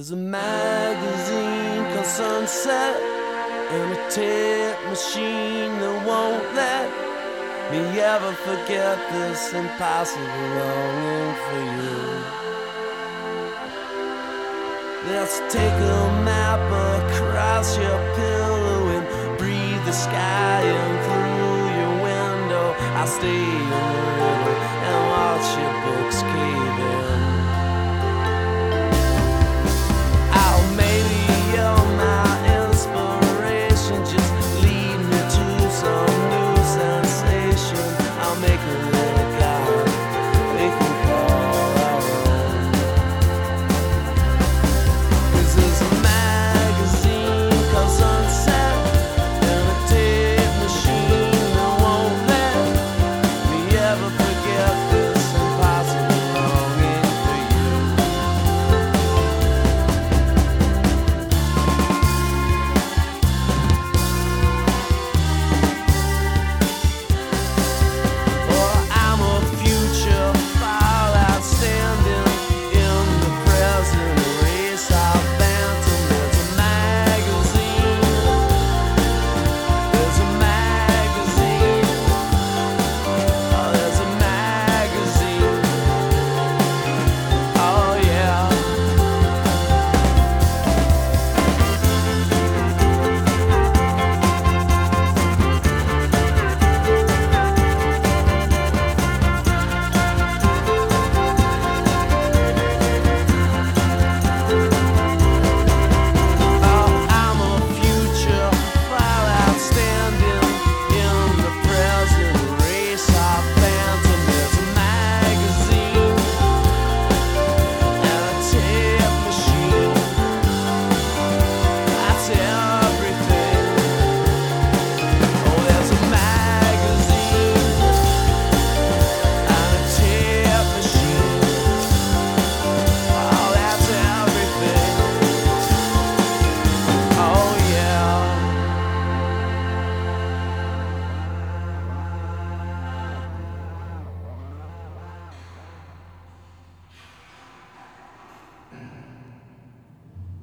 There's a magazine called Sunset and a tape machine that won't let me ever forget this impossible longing for you. Let's take a map across your pillow and breathe the sky in through your window. I'll stay in the river and watch your books cave in.